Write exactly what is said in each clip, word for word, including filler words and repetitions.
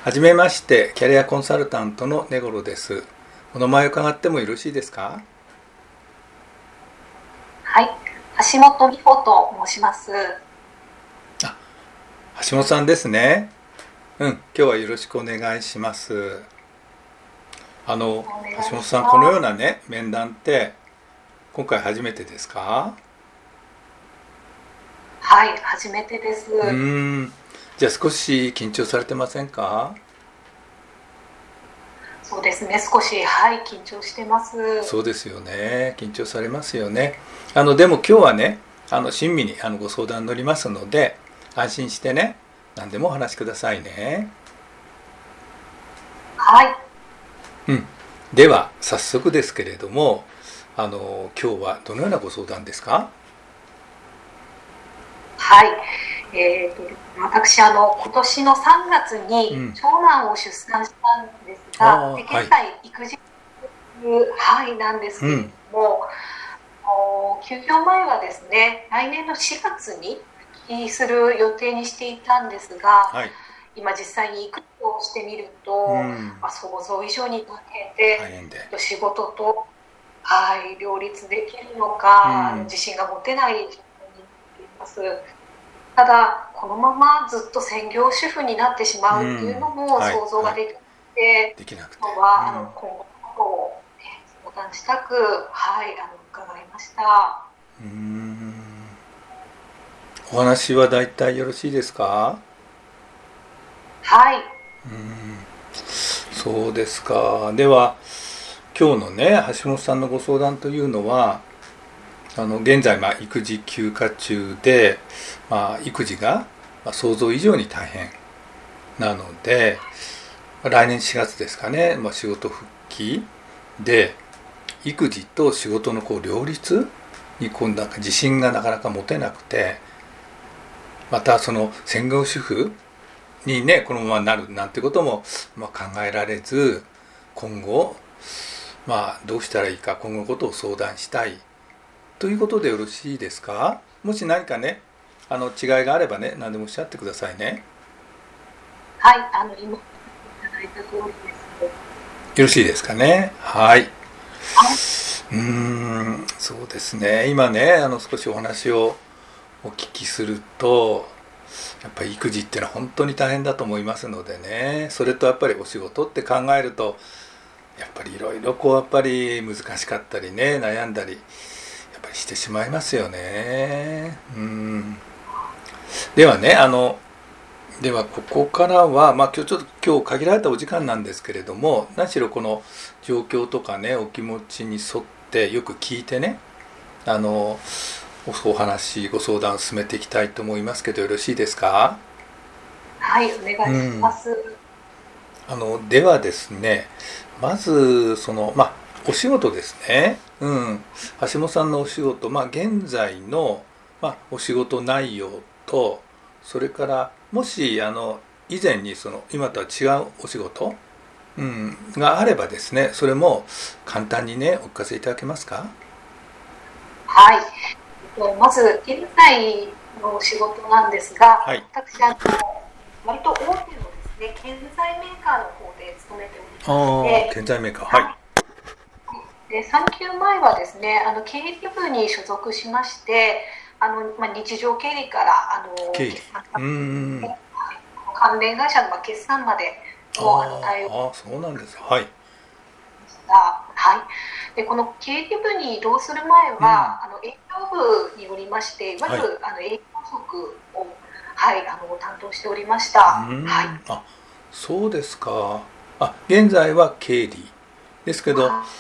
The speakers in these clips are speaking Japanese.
はじめまして、キャリアコンサルタントの根頃です。お名前を伺ってもよろしいですか？ はい、橋本美穂と申します。 あ、橋本さんですね。うん、今日はよろしくお願いします。あの、橋本さん、このようなね、面談って今回初めてですか？ はい、初めてです。 うーん、じゃあ少し緊張されてませんか？ そうですね、少し、はい、緊張してます。 そうですよね。緊張されますよね。あの、でも今日はね、あの、親身にあのご相談乗りますので、安心してね、何でもお話しくださいね。 はい。 うん。では、早速ですけれども、あの、今日はどのようなご相談ですか？ はい。えーと、私、あの、今年のさんがつにうん。 長男を出産したんですあが、で、 あ、はい。 現在、育児中、はい、なんですけれうん。 ども、お休業前はですね、来年のしがつに復帰する予定にしていたんですが、 はい。 今実際に育児をしてみるうと、 ん。 まあ、想像以上に大変で、 大変で。 仕事と、はい、両立できるのうか、 ん。 自信が持てない状況になっています。ただ、このままずっと専業主婦になってしまううっていうん。 のもはい。 想像はい。 ができて、 できなくて。 今日はあのうん。 今後のことを相談したく、はい、あの伺いました。 うーん。お話は大体よろしいですか？ はい。 うーん。そうですか。では、今日のね、橋本さんのご相談というのは、あの現在、まあ、育児休暇中で、まあ、育児がまあ想像以上に大変なので、来年しがつですかね、まあ、仕事復帰で、育児と仕事のこう両立にこうなんか自信がなかなか持てなくて、またその専業主婦にね、このままなるなんてことも、まあ、考えられず、今後、まあ、どうしたらいいか、今後のことを相談したいということでよろしいですか？もし何かね、あの違いがあればね、何でもおっしゃってくださいね。 はい、あの今いただいた通りです。 よろしいですかね。はい。うはい。 ーん、そうですね。今ね、あの少しお話をお聞きすると、やっぱり育児っていうのは本当に大変だと思いますのでね、それとやっぱりお仕事って考えると、やっぱりいろいろこうやっぱり難しかったりね、悩んだりやっぱりしてしまいますよね。うん。ではね、あのではここからは、まあ、今日ちょっと今日限られたお時間なんですけれども、何しろこの状況とかね、お気持ちに沿ってよく聞いてね、あのお話ご相談を進めていきたいと思いますけど、よろしいですか？ はい、お願いしまうん。 す。 あのではですね、まずそのまあお仕事ですね。うん。橋本さんのお仕事、まあ現在のまあお仕事内容と、それからもしあの以前にその今とは違うお仕事、うん、があればですね、それも簡単にねお聞かせいただけますか？ はい。えっとまず現在のお仕事なんですが、 はい。 私あの割と大手のですね、建材メーカーの方で勤めておりましああ、 て、 建材メーカー。はい。 はい。で、産休前はですね、あの経理部に所属しまして、あのまあ、日常経理からあの経理。 決算、 うーん。 関連会社のまあ決算までのあの対応をしああ、ああ、そうなんです。はい。 ました。はい。で、この経理部に移動する前うん。 は、あの営業部におりまして、いわゆはい。 るあの営業職を、はい、あの担当しておりましうーた。はい。 ん。あ、そうですか。あ、現在は経理ですけど、 はい。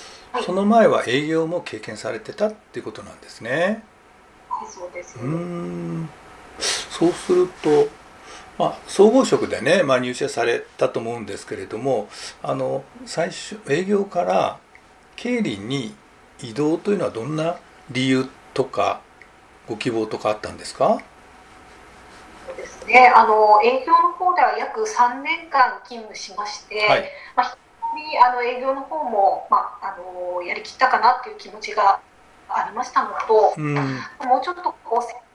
その前は営業も経験されてたっていうことなんですね。 はい、そうです。 うーん。そうすると、まあ、総合職でね、まあ、入社されたと思うんですけれども、あの最初営業から経理に移動というのはどんな理由とかご希望とかあったんですか？ そうですね。あの営業の方では約さんねんかん勤務しまして、 はい。 まあ、あの営業の方も、まあ、あのやりきったかなっていう気持ちがありましたのと、 うん。 もうちょっとこう専門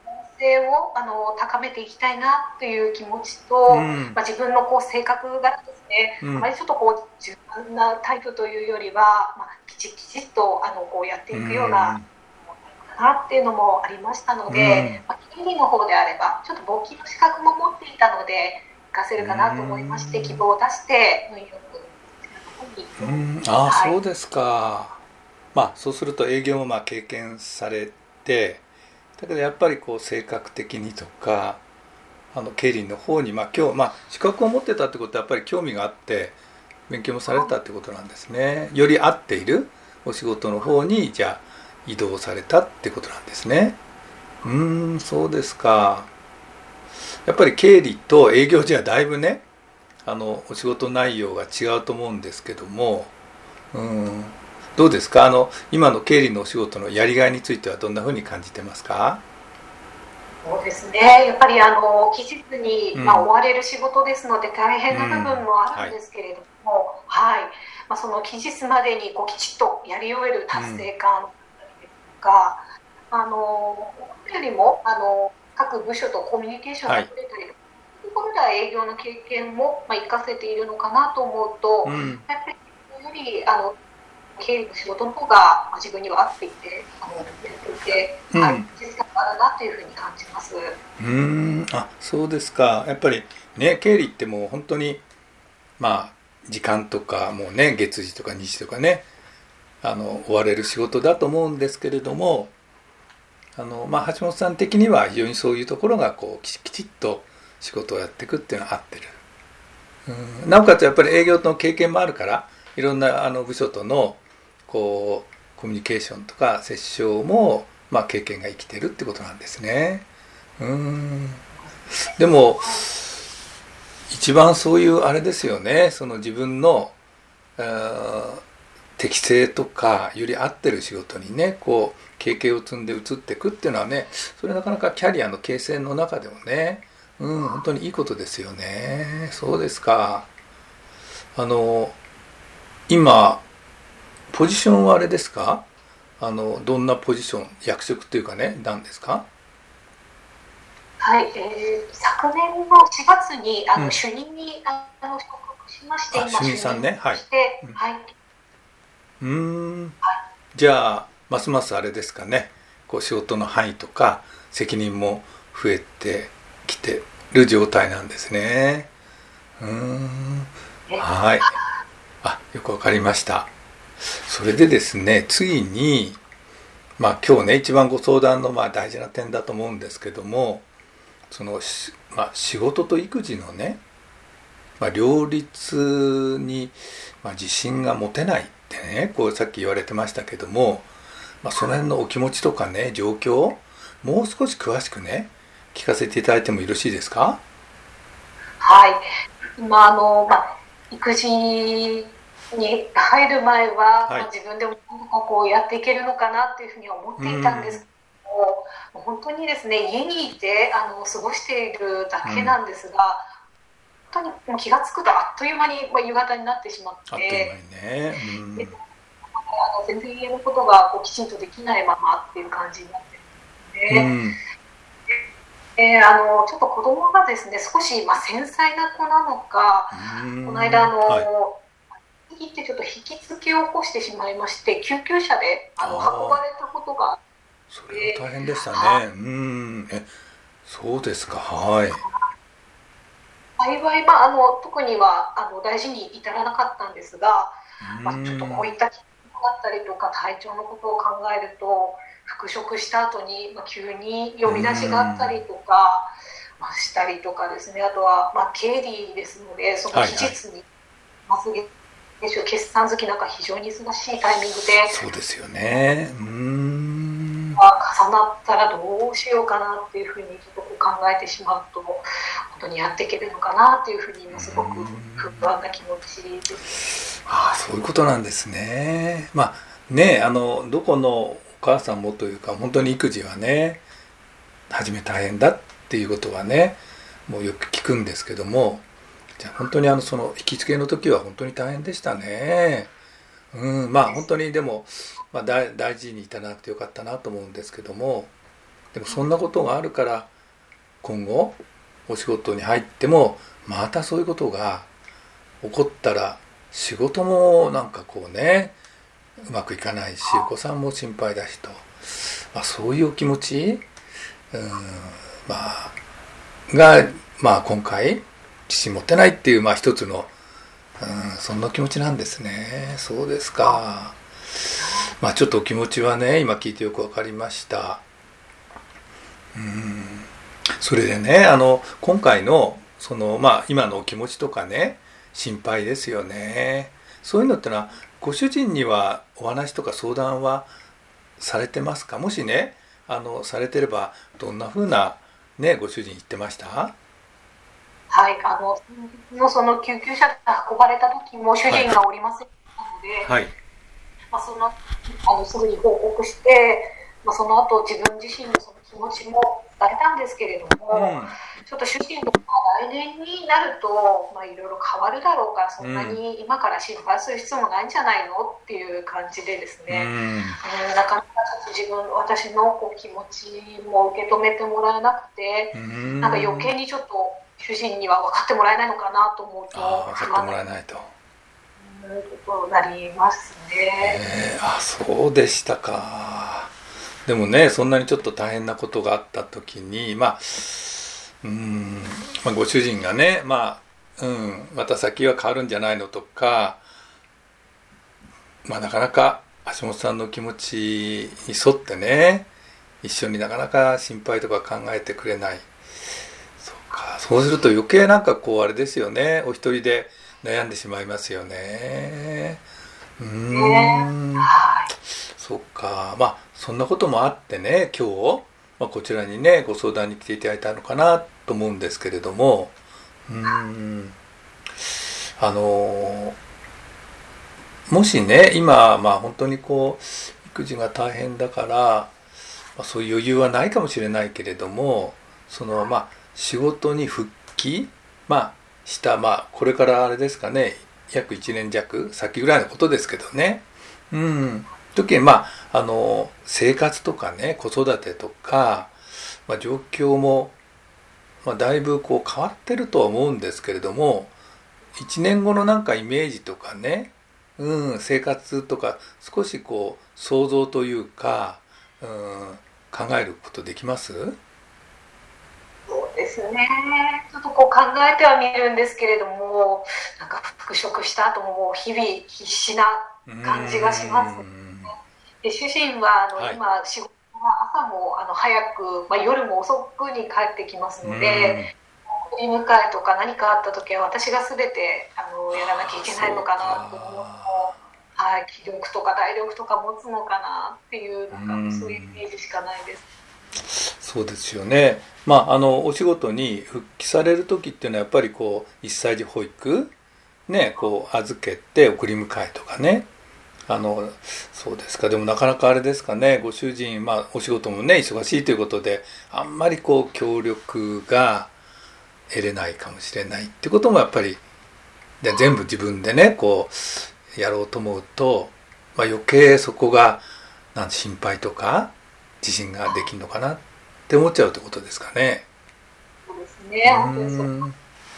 性をあの高めていきたいなという気持ちと、 うんまあ、自分のこう性格がですね、 うんあまりちょっとこう柔軟なタイプというよりは、まあ、きちきちっとあのこうやっていくような、かなっていうのもありましたのうんで、まあ、経理の方であればちょっと簿記の資格も持っていたので活かせるかなと思いまして、希望を出して運用うん、ああ、 はい、 そうですか。まあそうすると営業もまあ経験されて、だけどやっぱりこう性格的にとか、あの経理の方にまあ今日まあ資格を持ってたってことはやっぱり興味があって勉強もされたってことなんですね。より合っているお仕事の方にじゃあ移動されたってことなんですね。うーん、そうですか。やっぱり経理と営業じゃだいぶね、あのお仕事内容が違うと思うんですけども、うん、どうですか、あの今の経理のお仕事のやりがいについてはどんなふうに感じてますか？ そうですね、やっぱりあの期日に、まあ、追うん、 われる仕事ですので大う変な部分ん、 もあるんはい、 ですけれども、はいまあ、その期日までにこうきちっとやり終える達うん、 成感とか、あのよりもあの各部署とコミュニケーションはい、 が取れたりとか、そういうところでは営業の経験も、まあ、活かせているのかなと思うと、 うん、 やっぱりよりあの経理の仕事の方がまあ自分には合っていて、あのやっていて、はい、 うん、 実感があるなというふうに感じます。 うーん、あ、そうですか。やっぱりね、経理ってもう本当にまあ時間とかもうね、月次とか日時とかね、あの追われる仕事だと思うんですけれども、あのまあ橋本さん的には非常にそういうところがこうきちきちっと仕事をやっていくっていうのは合ってる。うん、なおかつやっぱり営業の経験もあるからいろんなあの部署とのこうコミュニケーションとか折衝も、まあ、経験が生きてるってことなんですね。うん、でも一番そういうあれですよね、その自分の、えー適性とかより合ってる仕事にねこう経験を積んで移っていくっていうのはね、それなかなかキャリアの形成の中でもね、うん、本当にいいことですよね。そうですか。あの今ポジションはあれですか？あのどんなポジション、役職というかね、なんですか？ はい、えー、昨年のしがつにあうん。 の主任にあの昇格しまして、 あ、主今主任任さんね。はい。 として、 うん。 はい、 うーん。じゃあますますあれですかね、こう仕事の範囲とか責任も増えてきてる状態なんですね。うーん。 えはい。あ、よくわかりました。それでですね、次にまあ今日ね一番ご相談のまあ大事な点だと思うんですけども、そのし、まあ、仕事と育児のね、まあ、両立に、まあ、自信が持てないってね、こうさっき言われてましたけども、まあ、その辺のお気持ちとかね、状況、もう少し詳しくね、聞かせていただいてもよろしいですか？ はい、今あの、まあ、育児に入る前は、まあ、 はい。 自分でもこうやっていけるのかなっていうふうには思っうていたんですん。 けども、本当にですね、家にいてあの過ごしているだうん。 けなんですが、本当にもう気が付くとあっという間に、まあ、夕方になってしまっあっという間て、 にね。うでん。 あの全然家のことがこうきちんとできないままっていう感じになってるので、 うん。 えー、あのちょっと子供がですね少し、まあ、繊細な子なのか、 うこの間あん。はい。 のってちょっと引きつけを起こしてしまいまして、救急車であの運ばああ、 れたことがあっそれはて、 大変でしたはね。うん。え、そうですか。はい。 幸い、まあ、あの特にはあの大事に至らなかったんですが、 うまあ、ちょっとこうん。 いった気候だったりとか体調のことを考えると、復職した後に、まあ、急にう呼び出しがあったん。 りとか、まあ、したりとかですね、あとは、まあ、経理ですので、そのはいはい。 期日にまず決算月なんか非常に忙しいタイミングでそうですよね。うーん。 重なったらどうしようかなっていうふうにちょっとこう考えてしまうと、本当にやっていけるのかなっていうふうに今すごく不安な気持ちです。 ああ、そういうことなんですね。まあね、あのどこのお母さんもというか本当に育児はね、初め大変だっていうことはね、もうよく聞くんですけども、じゃあ本当にあのその引き付けの時は本当に大変でしたね。うん、まあ本当にでも、まあ、大大事に至らなくてよかったなと思うんですけども、 でもそんなことがあるから今後お仕事に入ってもまたそういうことが起こったら仕事もなんかこうねうまくいかないしお子さんも心配だしと、まあ、そういうお気持ち、うん、まあが、まあ、今回自信持ってないっていう、まあ、一つの、うん、そんな気持ちなんですね。そうですか。まあちょっとお気持ちはね今聞いてよく分かりました。うん、それでねあの今回のその、まあ、今のお気持ちとかね心配ですよね。そういうのってのはご主人にはお話とか相談はされてますか？もしねあのされてればどんな風な、ね、ご主人言ってました？ はい、あののその救急車で運ばれた時も主人がおりませんでしたので、 はい、 まあ、そのあのすぐに報告して、まあ、その後自分自身のその気持ちも伝えたんですけれども、うん、ちょっと主人が来年になると、まあ、いろいろ変わるだろうからそんなに今から心配する必要もないんじゃないのっていう感じでですね、うん、なかなかちょっと自分私のこう気持ちも受け止めてもらえなくて、うん、なんか余計にちょっと主人には分かってもらえないのかなと思うと分かってもらえないとことになりますね。 えー、あそうでしたか。でもねそんなにちょっと大変なことがあった時にまあうーん、まあ、ご主人がねまあうんまた先は変わるんじゃないのとか、まあ、なかなか橋本さんの気持ちに沿ってね一緒になかなか心配とか考えてくれない。そうか、そうすると余計なんかこうあれですよねお一人で悩んでしまいますよね。うーん、そっか。まあそんなこともあってね今日、まあ、こちらにねご相談に来ていただいたのかなと思うんですけれども、うーんあのもしね今まあ本当にこう育児が大変だから、まあ、そういう余裕はないかもしれないけれどもそのまあ仕事に復帰まあした、まあ、これからあれですかね約いちねん弱先ぐらいのことですけどね、うん、時にまああの生活とかね子育てとか、まあ、状況も、まあ、だいぶこう変わってるとは思うんですけれどもいちねんごのなんかイメージとかね、うん、生活とか少しこう想像というか、うん、考えることできます？ そうですね。ちょっとこう考えてはみるんですけれども、なんか復職した後ももう日々必死な感じがします。で主人はあの、はい、今仕事は朝もあの早く、まあ、夜も遅くに帰ってきますので、送り迎えとか何かあった時は私が全てあのやらなきゃいけないのかなと思うと、はい、気力とか体力とか持つのかなっていうなんかそういうイメージしかないです。 そうですよね。まああのお仕事に復帰される時っていうのはやっぱりこういっさい児保育ねこう預けて送り迎えとかねあのそうですか。でもなかなかあれですかねご主人まあお仕事もね忙しいということであんまりこう協力が得れないかもしれないってこともやっぱりで全部自分でねこうやろうと思うと、まあ、余計そこがなん心配とか自信ができるのかなって思っちゃうってことですかね。 そうですね。本当にそう。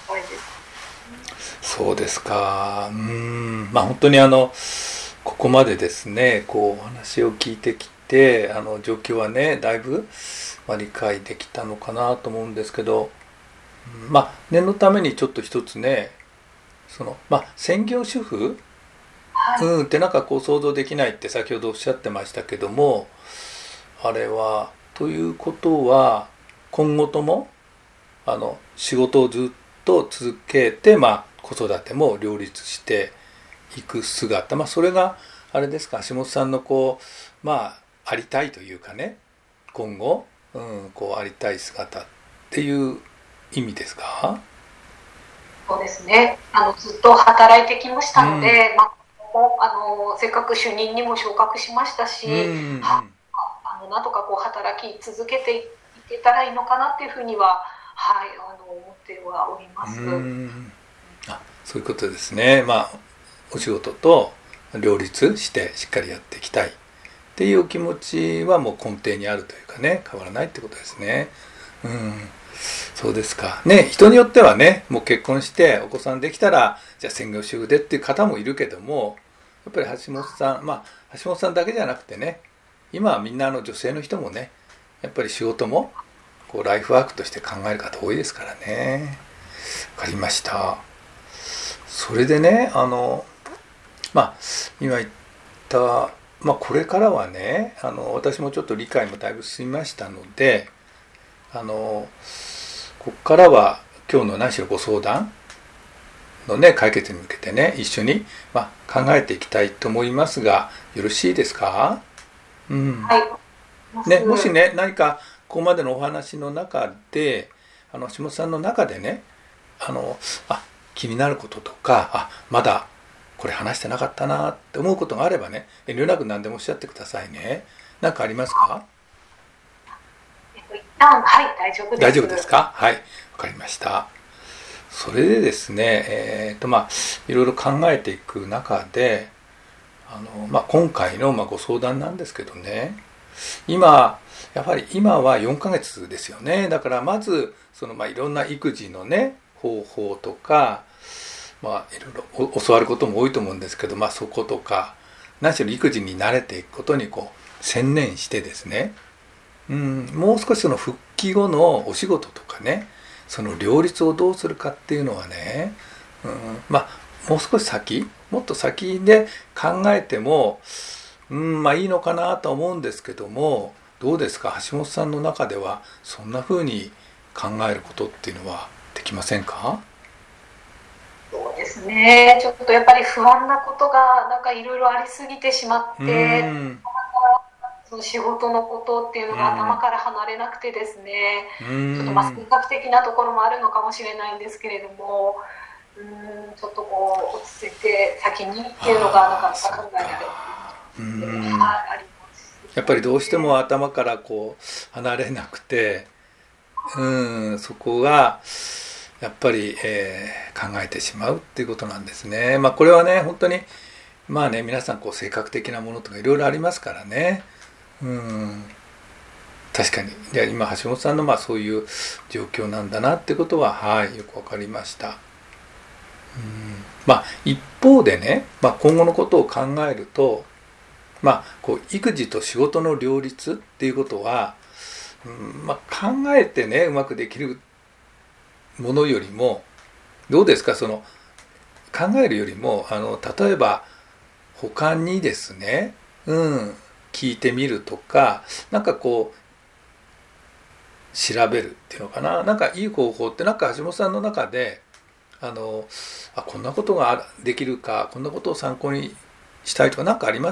そうですか。うーん。まあ本当にあのここまでですね、こうお話を聞いてきて、あの状況はねだいぶ、まあ、理解できたのかなと思うんですけど、まあ念のためにちょっと一つね、そのまあ専業主婦、はい、うんってなんかこう想像できないって先ほどおっしゃってましたけども。あれはということは今後ともあの仕事をずっと続けて、まあ、子育ても両立していく姿、まあ、それがあれですか橋本さんのこうまあありたいというかね今後、うん、こうありたい姿っていう意味ですか？ そうですね。あのずっと働いてきましたので、うんまあ、あのせっかく主任にも昇格しましたし、うんうんうんなんとかこう働き続けていけたらいいのかなっていうふうには、はい、あの思ってはおります。 うんあそういうことですね。まあお仕事と両立してしっかりやっていきたいっていうお気持ちはもう根底にあるというかね、変わらないってことですね。うん、そうですかね。人によってはね、もう結婚してお子さんできたらじゃあ専業主婦でっていう方もいるけども、やっぱり橋本さん、まあ橋本さんだけじゃなくてね、今はみんなあの女性の人もね、やっぱり仕事もこうライフワークとして考える方多いですからね。わかりました。それでね、あのまあ今言った、まあ、これからはね、あの私もちょっと理解もだいぶ進みましたので、あのここからは今日の何しろご相談のね解決に向けてね一緒に、まあ、考えていきたいと思いますが、よろしいですか？うん、 はいね、もしね何かここまでのお話の中であの下さんの中でねあのあ気になることとか、あまだこれ話してなかったなって思うことがあればね、遠慮なく何でもおっしゃってくださいね。何かありますか？ えっと、一旦はい大丈夫です。 大丈夫ですか？はい、わかりました。それでですね、えーとまあ、いろいろ考えていく中であの、まあ、今回のまあご相談なんですけどね、今やはり今はよんかげつですよね。だからまずその、まあ、いろんな育児のね方法とか、まあ、いろいろ教わることも多いと思うんですけど、まあ、そことか何しろ育児に慣れていくことにこう専念してですね、うん、もう少しその復帰後のお仕事とかね、その両立をどうするかっていうのはね、うん、まあもう少し先もっと先で考えても、うん、まあいいのかなと思うんですけども、どうですか、橋本さんの中ではそんな風に考えることっていうのはできませんか？ そうですね、ちょっとやっぱり不安なことがなんかいろいろありすぎてしまって、 うん、 その仕事のことっていうのが頭から離れなくてですね、 うん、 ちょっとまあ性格的なところもあるのかもしれないんですけれども、うーんちょっとこう落ち着いて先にっていうのがなかなか考えられないので、はい、あります。 やっぱりどうしても頭からこう離れなくて、うん、そこがやっぱり、えー考えてしまうっていうことなんですね。まあこれはね本当にまあね皆さんこう性格的なものとかいろいろありますからね。うん、確かに。じゃあ今橋本さんのまあそういう状況なんだなってことははいよくわかりました。うん、まあ一方でね、まあ、今後のことを考えると、まあこう育児と仕事の両立っていうことは、うんまあ、考えてねうまくできるものよりもどうですか、その考えるよりもあの例えば他にですね、うん、聞いてみるとか、なんかこう調べるっていうのかな、なんかいい方法ってなんか橋本さんの中であのあこんなことができるか、こんなことを参考にしたいとか何かあります？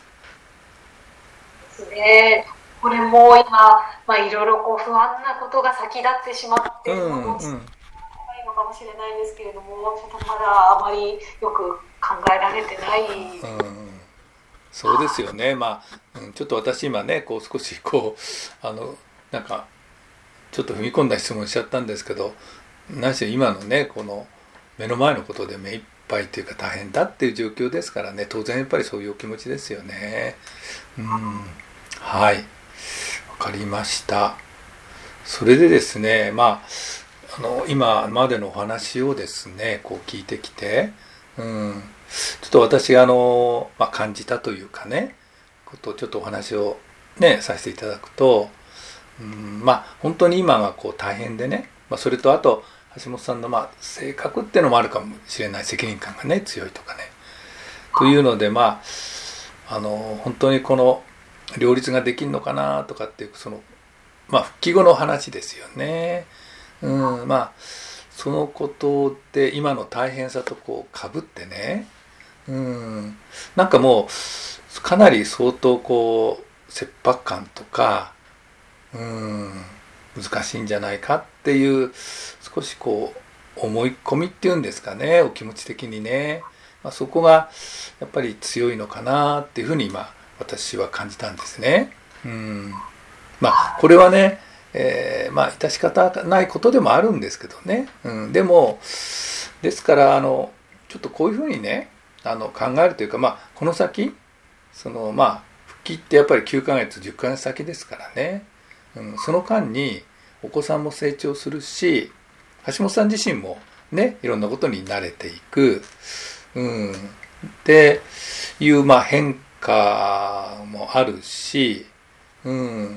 ですね。これも今、まあ、いろいろこう不安なことが先立ってしまっているのうんうんもないのかもしれないんですけれども、ちょっとまだあまりよく考えられてない。 うんそうですよね。まあ、うんちょっと私今ねこう少しこうあのなんかちょっと踏み込んだ質問しちゃったんですけど、何しろ今のねこの目の前のことで目いっぱいというか大変だっていう状況ですからね、当然やっぱりそういうお気持ちですよね。うん、はい、わかりました。それでですね、まああの今までのお話をですねこう聞いてきて、うん、ちょっと私があの、まあ、感じたというかねことをちょっとお話をねさせていただくと、うん、まあ本当に今がこう大変でね、まあ、それとあと橋本さんのまあ性格っていうのもあるかもしれない、責任感がね強いとかねというので、まああの本当にこの両立ができるのかなとかっていうそのまあ復帰後の話ですよね。うん、まあそのことで今の大変さとこうかぶってね、うん、なんかもうかなり相当こう切迫感とか、うん、難しいんじゃないかっていう少しこう思い込みっていうんですかね、お気持ち的にね、まあ、そこがやっぱり強いのかなっていうふうに今私は感じたんですね。うん、まあこれはね、えー、まあ致し方ないことでもあるんですけどね、うん、でもですからあのちょっとこういうふうにねあの考えるというか、まあこの先そのまあ復期ってやっぱりきゅうかげつじゅっかげつ先ですからね、うん、その間にお子さんも成長するし、橋本さん自身もねいろんなことに慣れていく、うん、っていう、まあ、変化もあるし、うん、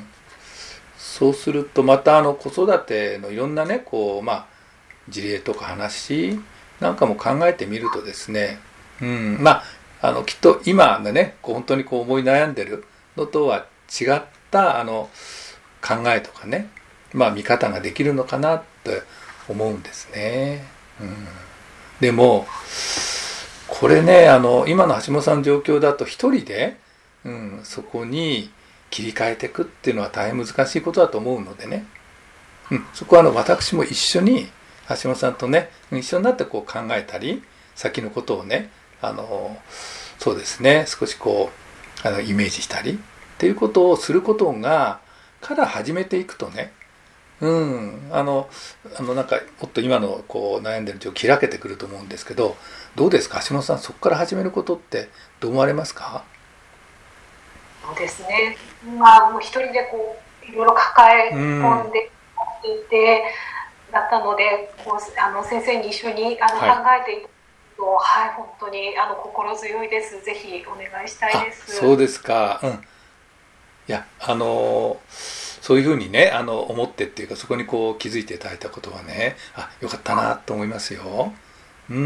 そうするとまたあの子育てのいろんなねこう、まあ、事例とか話なんかも考えてみるとですね、うん、まああのきっと今のねこう本当にこう思い悩んでるのとは違ったあの考えとかね、まあ見方ができるのかなって思うんですね、うん、でもこれねあの今の橋本さんの状況だと一人で、うん、そこに切り替えていくっていうのは大変難しいことだと思うのでね、うん、そこはあの私も一緒に橋本さんとね一緒になってこう考えたり先のことをねあのそうですね少しこうあのイメージしたりっていうことをすることがから始めていくとね、うんあのあのなんかもっと今のこう悩んでる状況開けてくると思うんですけど、どうですか橋本さん、そこから始めることってどう思われますか？ そうですね、まあもう一人でこういろいろ抱え込んでいて、うん、だったのでこうあの先生に一緒にあの、はい、考えていたと、はい、本当にあの心強いです。ぜひお願いしたいです。 そうですか、うん、いやあのそういうふうにねあの思ってっていうかそこにこう気づいていただいたことはねあよかったなと思いますよ。うん、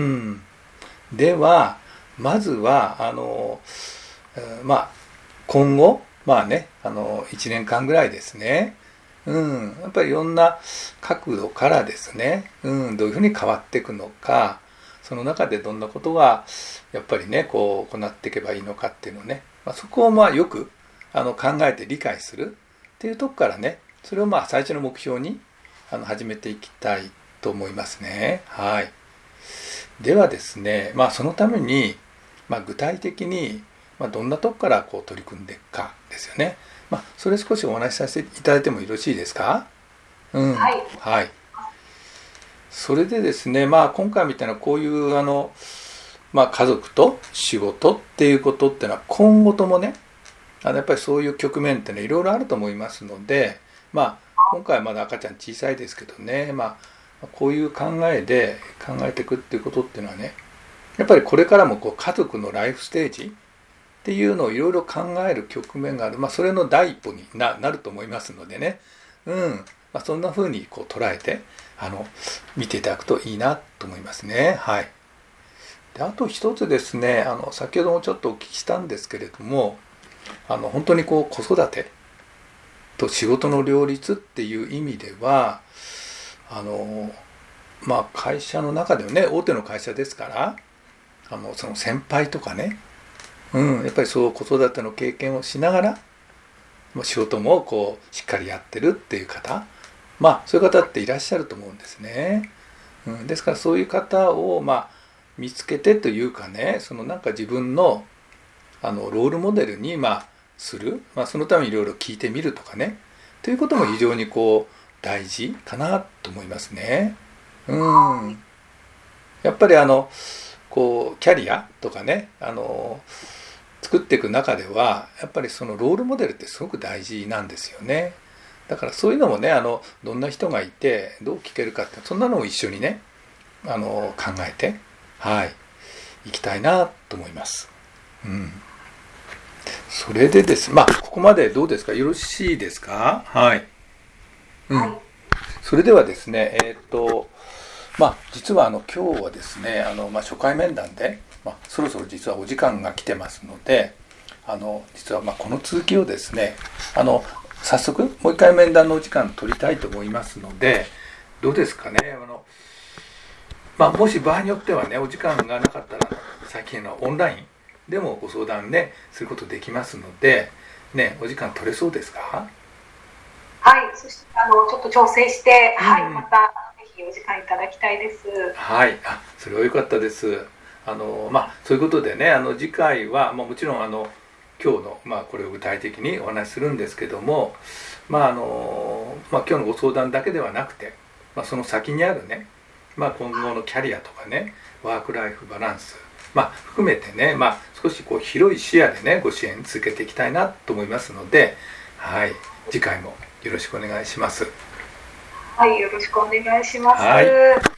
ではまずはあの、えー、まあ今後まあねあのいちねんかんぐらいですね、うん、やっぱりいろんな角度からですね、うん、どういうふうに変わっていくのか、その中でどんなことがやっぱりねこう行っていけばいいのかっていうのをね、まあ、そこをまあよくあの考えて理解するっていうとこからね、それをまあ最初の目標にあの始めていきたいと思いますね。はい。ではですね、まあそのために、まあ、具体的にまあどんなとこからこう取り組んでいくかですよね。まあそれ少しお話しさせていただいてもよろしいですか？うん。 はい。 はい。それでですね、まあ今回みたいなこういうあのまあ家族と仕事っていうことっていうのは今後ともね。あのやっぱりそういう局面ってねいろいろあると思いますので、まあ今回はまだ赤ちゃん小さいですけどね、まあこういう考えで考えていくっていうことっていうのはね、やっぱりこれからもこう家族のライフステージっていうのをいろいろ考える局面がある、まあそれの第一歩に な, なると思いますのでね、うん、まあ、そんな風にこう捉えてあの見ていただくといいなと思いますね。はい。であと一つですね、あの先ほどもちょっとお聞きしたんですけれども。あの本当にこう子育てと仕事の両立っていう意味ではあのまあ会社の中ではね大手の会社ですからあのその先輩とかね、うん、やっぱりそう子育ての経験をしながら仕事もこうしっかりやってるっていう方、まあそういう方っていらっしゃると思うんですね。うん、ですからそういう方をまあ見つけてというかね、そのなんか自分のあのロールモデルにまあする、まあ、そのためにいろいろ聞いてみるとかねということも非常にこう大事かなと思いますね。うん、やっぱりあのこうキャリアとかねあの作っていく中ではやっぱりそのロールモデルってすごく大事なんですよね。だからそういうのもねあのどんな人がいてどう聞けるかってそんなのも一緒にねあの考えてはいいきたいなと思います。うん、それでですまあここまでどうですか、よろしいですか？はい、うん、はい、それではですねえっ、ー、とまあ実はあの今日はですねあの、まあ、初回面談で、まあ、そろそろ実はお時間が来てますのであの実はまあこの続きをですねあの早速もう一回面談のお時間取りたいと思いますのでどうですかね。あの、まあ、もし場合によってはねお時間がなかったら最近のオンラインでもご相談ねすることできますので、ね、お時間取れそうですか？ はい、そしてあのちょっと調整して、うん、はい、またぜひお時間いただきたいです。 はい、あ、それは良かったです。あのまあそういうことでね、あの次回は、まあ、もちろんあの今日の、まあ、これを具体的にお話しするんですけども、まああのまあ、今日のご相談だけではなくて、まあ、その先にあるね、まあ、今後のキャリアとかねワークライフバランスまあ、含めてね、まあ、少しこう広い視野でねご支援続けていきたいなと思いますので、はい、次回もよろしくお願いします。 はい、よろしくお願いします。 はい。